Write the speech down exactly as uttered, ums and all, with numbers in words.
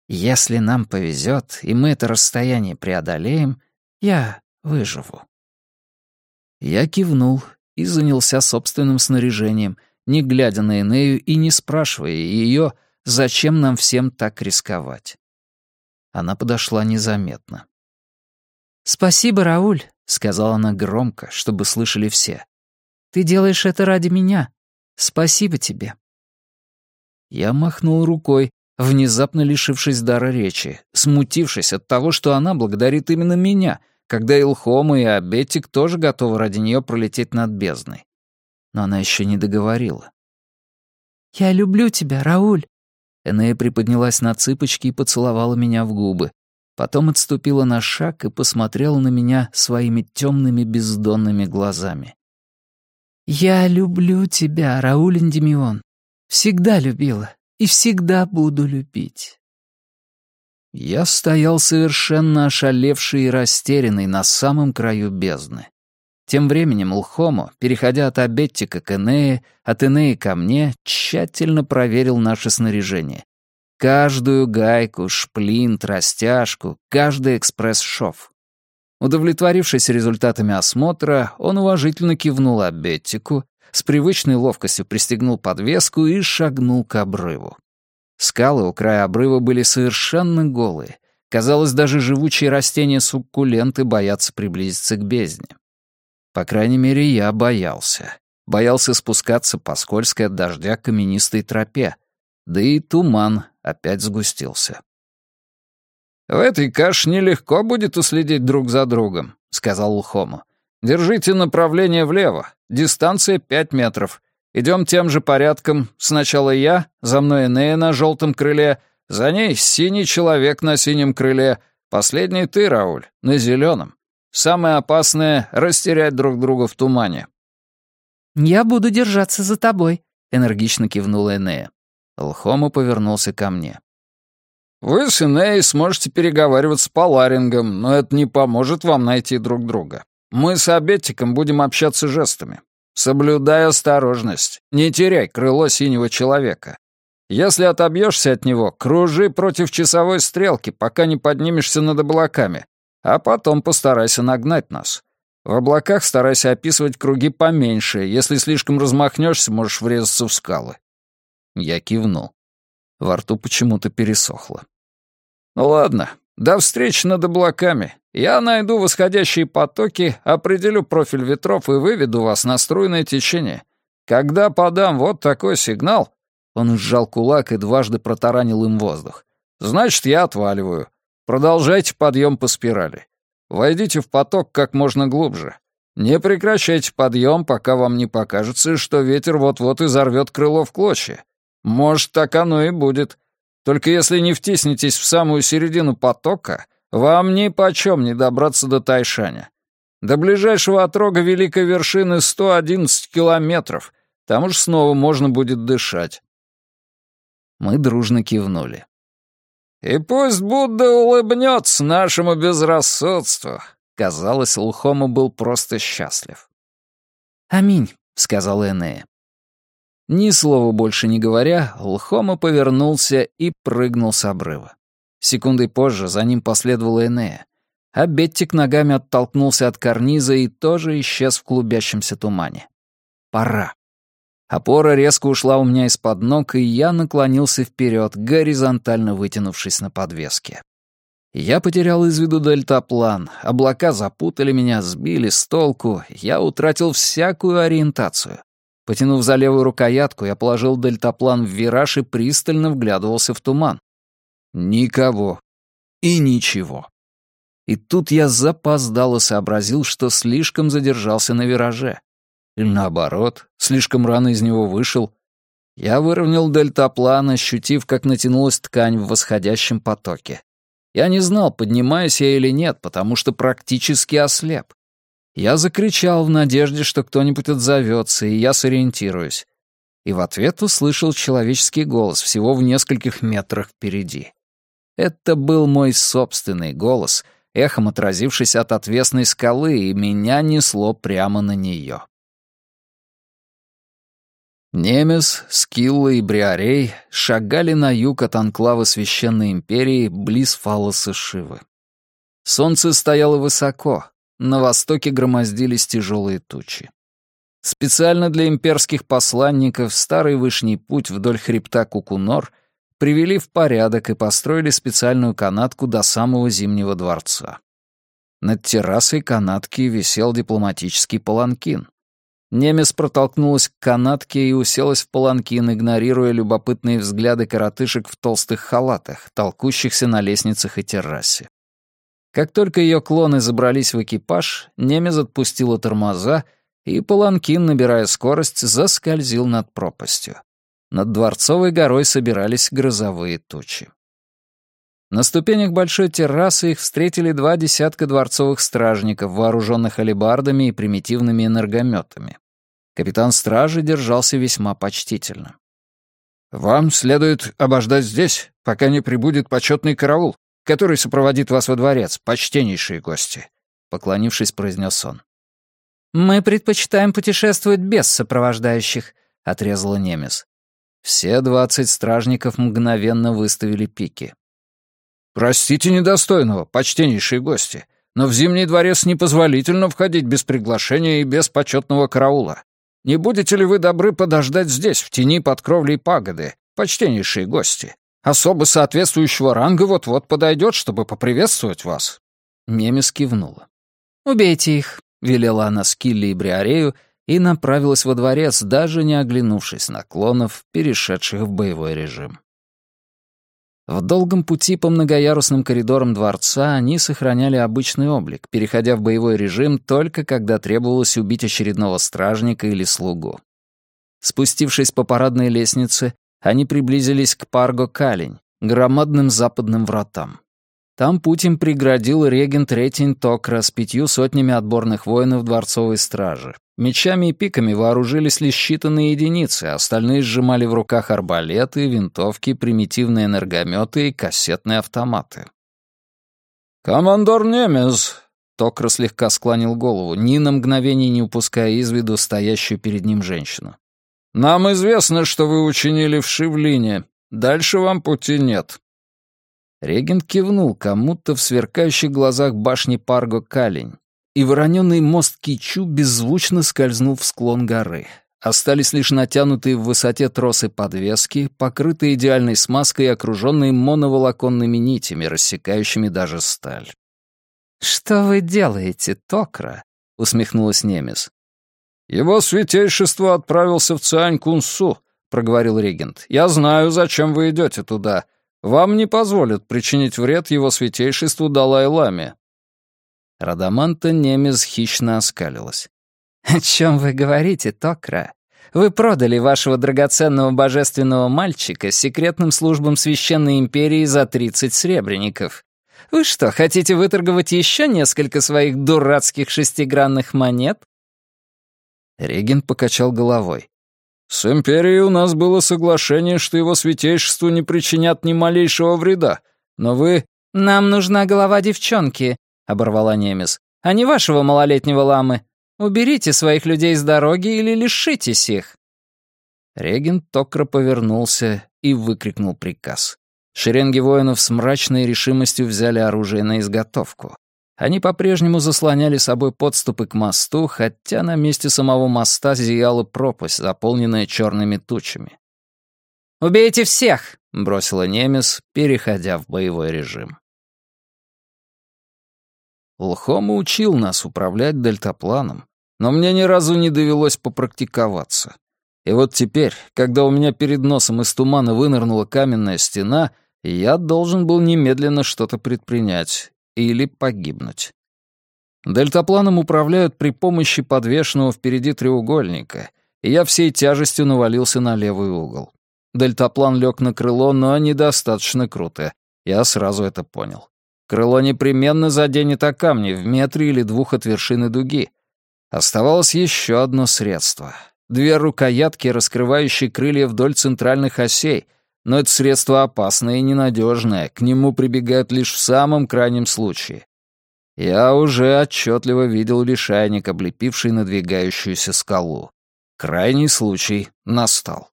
Если нам повезет, и мы это расстояние преодолеем, я выживу». Я кивнул и занялся собственным снаряжением, не глядя на Энею и не спрашивая ее, зачем нам всем так рисковать. Она подошла незаметно. «Спасибо, Рауль», — сказала она громко, чтобы слышали все. «Ты делаешь это ради меня. Спасибо тебе». Я махнул рукой, внезапно лишившись дара речи, смутившись от того, что она благодарит именно меня, когда Илхома и Абеттик тоже готовы ради нее пролететь над бездной. Но она еще не договорила. «Я люблю тебя, Рауль». Энея приподнялась на цыпочки и поцеловала меня в губы. Потом отступила на шаг и посмотрела на меня своими темными бездонными глазами. «Я люблю тебя, Рауль Эндимион. Всегда любила и всегда буду любить». Я стоял совершенно ошалевший и растерянный на самом краю бездны. Тем временем Лхомо, переходя от Абеттика к Энее, от Энеи ко мне, тщательно проверил наше снаряжение. Каждую гайку, шплинт, растяжку, каждый экспресс-шов. Удовлетворившись результатами осмотра, он уважительно кивнул Абеттику, с привычной ловкостью пристегнул подвеску и шагнул к обрыву. Скалы у края обрыва были совершенно голые. Казалось, даже живучие растения-суккуленты боятся приблизиться к бездне. По крайней мере, я боялся. Боялся спускаться по скользкой от дождя каменистой тропе. Да и туман опять сгустился. «В этой каше нелегко будет уследить друг за другом», — сказал Лхомо. «Держите направление влево. Дистанция пять метров. Идем тем же порядком. Сначала я, за мной Энея на желтом крыле, за ней синий человек на синем крыле, последний ты, Рауль, на зеленом. Самое опасное — растерять друг друга в тумане». «Я буду держаться за тобой», — энергично кивнула Энея. Лхомо повернулся ко мне. «Вы с Энеей сможете переговариваться по ларингам, но это не поможет вам найти друг друга. Мы с Абеттиком будем общаться жестами. Соблюдай осторожность, не теряй крыло синего человека. Если отобьешься от него, кружи против часовой стрелки, пока не поднимешься над облаками, а потом постарайся нагнать нас. В облаках старайся описывать круги поменьше, если слишком размахнешься, можешь врезаться в скалы». Я кивнул. Во рту почему-то пересохло. «Ну ладно, до встречи над облаками. Я найду восходящие потоки, определю профиль ветров и выведу вас на струйное течение. Когда подам вот такой сигнал...» Он сжал кулак и дважды протаранил им воздух. «Значит, я отваливаю. Продолжайте подъем по спирали. Войдите в поток как можно глубже. Не прекращайте подъем, пока вам не покажется, что ветер вот-вот изорвет крыло в клочья. Может, так оно и будет. Только если не втиснетесь в самую середину потока, вам ни почем не добраться до Тайшаня. До ближайшего отрога Великой вершины сто одиннадцать километров. Там уж снова можно будет дышать». Мы дружно кивнули. «И пусть Будда улыбнется нашему безрассудству». Казалось, Лхомо был просто счастлив. «Аминь», — сказала Энея. Ни слова больше не говоря, Лхомо повернулся и прыгнул с обрыва. Секундой позже за ним последовала Энея. А Беттик ногами оттолкнулся от карниза и тоже исчез в клубящемся тумане. Пора. Опора резко ушла у меня из-под ног, и я наклонился вперед, горизонтально вытянувшись на подвеске. Я потерял из виду дельтаплан, облака запутали меня, сбили с толку, я утратил всякую ориентацию. Потянув за левую рукоятку, я положил дельтаплан в вираж и пристально вглядывался в туман. Никого. И ничего. И тут я запоздало сообразил, что слишком задержался на вираже. Или наоборот, слишком рано из него вышел. Я выровнял дельтаплан, ощутив, как натянулась ткань в восходящем потоке. Я не знал, поднимаюсь я или нет, потому что практически ослеп. Я закричал в надежде, что кто-нибудь отзовется, и я сориентируюсь. И в ответ услышал человеческий голос всего в нескольких метрах впереди. Это был мой собственный голос, эхом отразившись от отвесной скалы, и меня несло прямо на нее. Немес, Скилла и Бриарей шагали на юг от анклава Священной Империи близ фаллоса Шивы. Солнце стояло высоко, на востоке громоздились тяжелые тучи. Специально для имперских посланников старый вышний путь вдоль хребта Кукунор привели в порядок и построили специальную канатку до самого Зимнего дворца. Над террасой канатки висел дипломатический паланкин. Немес протолкнулась к канатке и уселась в паланкин, игнорируя любопытные взгляды коротышек в толстых халатах, толкущихся на лестницах и террасе. Как только ее клоны забрались в экипаж, Немес отпустила тормоза, и паланкин, набирая скорость, заскользил над пропастью. Над Дворцовой горой собирались грозовые тучи. На ступенях большой террасы их встретили два десятка дворцовых стражников, вооруженных алебардами и примитивными энергометами. Капитан стражи держался весьма почтительно. «Вам следует обождать здесь, пока не прибудет почетный караул, который сопроводит вас во дворец, почтеннейшие гости», — поклонившись, произнес он. «Мы предпочитаем путешествовать без сопровождающих», — отрезала Немес. Все двадцать стражников мгновенно выставили пики. «Простите недостойного, почтеннейшие гости, но в Зимний дворец непозволительно входить без приглашения и без почетного караула. Не будете ли вы добры подождать здесь, в тени под кровлей пагоды, почтеннейшие гости? Особо соответствующего ранга вот-вот подойдет, чтобы поприветствовать вас». Немес кивнула. «Убейте их», — велела она Скилле и Бриарею и направилась во дворец, даже не оглянувшись на клонов, перешедших в боевой режим. В долгом пути по многоярусным коридорам дворца они сохраняли обычный облик, переходя в боевой режим только когда требовалось убить очередного стражника или слугу. Спустившись по парадной лестнице, они приблизились к Парго-Калень, громадным западным вратам. Там путь им преградил регент Ретинь Токра с пятью сотнями отборных воинов дворцовой стражи. Мечами и пиками вооружились лишь считанные единицы, а остальные сжимали в руках арбалеты, винтовки, примитивные энергометы и кассетные автоматы. «Командор Немес!» Токра слегка склонил голову, ни на мгновение не упуская из виду стоящую перед ним женщину. «Нам известно, что вы учинили в Шивлине. Дальше вам пути нет». Регент кивнул кому-то в сверкающих глазах башни Парго-Калень, и вороненный мост Кичу беззвучно скользнул в склон горы. Остались лишь натянутые в высоте тросы подвески, покрытые идеальной смазкой и окруженные моноволоконными нитями, рассекающими даже сталь. «Что вы делаете, Токра?» — усмехнулась Немес. «Его святейшество отправился в Циань-Кунсу», — проговорил регент. «Я знаю, зачем вы идете туда. Вам не позволят причинить вред его святейшеству Далай-Ламе». Радаманта Немес хищно оскалилась. «О чем вы говорите, Токра? Вы продали вашего драгоценного божественного мальчика секретным службам Священной Империи за тридцать сребреников. Вы что, хотите выторговать еще несколько своих дурацких шестигранных монет?» Регент покачал головой. «С Империей у нас было соглашение, что его святейшеству не причинят ни малейшего вреда, но вы...» «Нам нужна голова девчонки», — оборвала Немес, «а не вашего малолетнего ламы. Уберите своих людей с дороги или лишитесь их». Регент Токра повернулся и выкрикнул приказ. Шеренги воинов с мрачной решимостью взяли оружие на изготовку. Они по-прежнему заслоняли собой подступы к мосту, хотя на месте самого моста зияла пропасть, заполненная черными тучами. «Убейте всех!» — бросила Немес, переходя в боевой режим. Лхома учил нас управлять дельтапланом, но мне ни разу не довелось попрактиковаться. И вот теперь, когда у меня перед носом из тумана вынырнула каменная стена, я должен был немедленно что-то предпринять или погибнуть. Дельтапланом управляют при помощи подвешенного впереди треугольника, и я всей тяжестью навалился на левый угол. Дельтаплан лег на крыло, но недостаточно круто. Я сразу это понял. Крыло непременно заденет о камни в метре или двух от вершины дуги. Оставалось еще одно средство. Две рукоятки, раскрывающие крылья вдоль центральных осей, но это средство опасное и ненадежное, к нему прибегают лишь в самом крайнем случае. Я уже отчетливо видел лишайник, облепивший надвигающуюся скалу. Крайний случай настал.